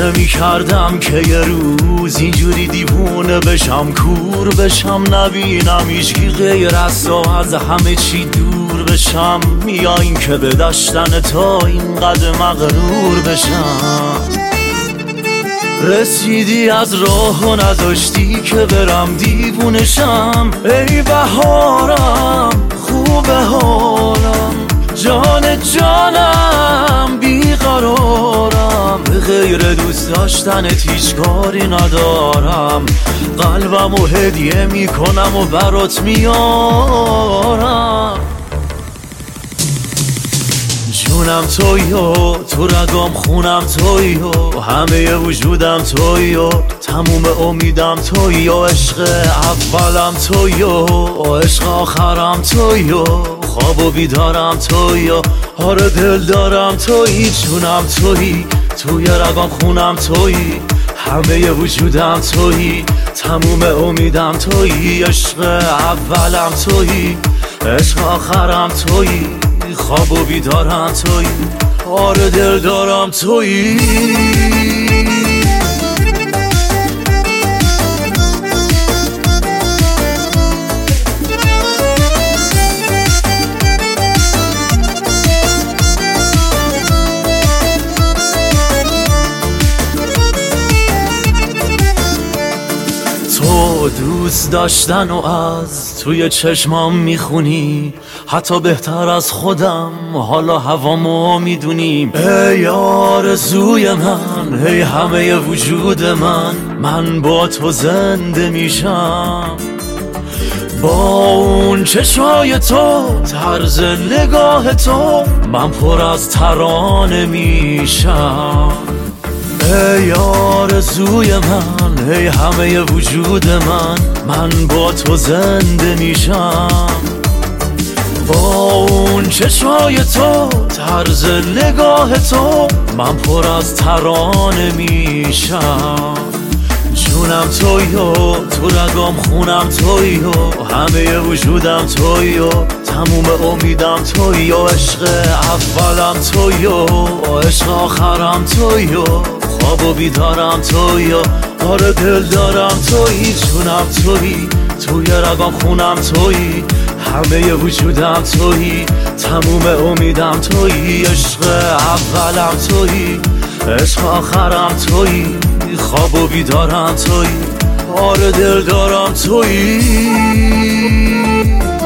نمی کردم که یه روز اینجوری دیوونه بشم، کور بشم، نبینم هیچکی غیر از تو، از همه چی دور بشم. میایین که به داشتن تو اینقدر مغرور بشم. رسیدی از راه و نداشتی که برم دیوونشم. ای بهارم خوب حالم، جان جانم بیقرارم، به غیر دوست داشتنت هیچ کاری ندارم. قلبمو هدیه میکنم و برات میارم. جونم تویی و تو رگام خونم تویی و همه وجودم تویی و تموم امیدم تویی و عشق اولم تویی و عشق آخرم تویی و خواب و بیدارم تویی و آره دل دارم تویی. جونم تویی، توی رگام خونم تویی، همه وجودم تویی، تموم امیدم تویی، عشق اولم تویی، عشق آخرم تویی، خواب و بیدارم تویی، آره دل دارم تویی. تو دوست داشتن و از توی چشمام میخونی، حتی بهتر از خودم حالا هوامو میدونی. ای آرزوی من، ای همه وجود من با تو زنده میشم. با اون چشای تو، طرز نگاه تو، من پر از ترانه میشم. ای آرزوی من، ای همه وجود من با تو زنده میشم. با اون چشمای تو، طرز نگاه تو، من پر از ترانه میشم. جونم تویی و تو رگام خونم تویی و همه وجودم تویی و تموم امیدم تویی و عشق اولم تویی و عشق آخرم تویی و خواب و بیدارم تویی و آره دل دارم تویی. جونم تویی، توی رگام خونم تویی، همه وجودم تویی، تموم امیدم تویی، عشق اولم تویی، عشق آخرم تویی، خواب و بیدارم تویی، آره دل دارم تویی.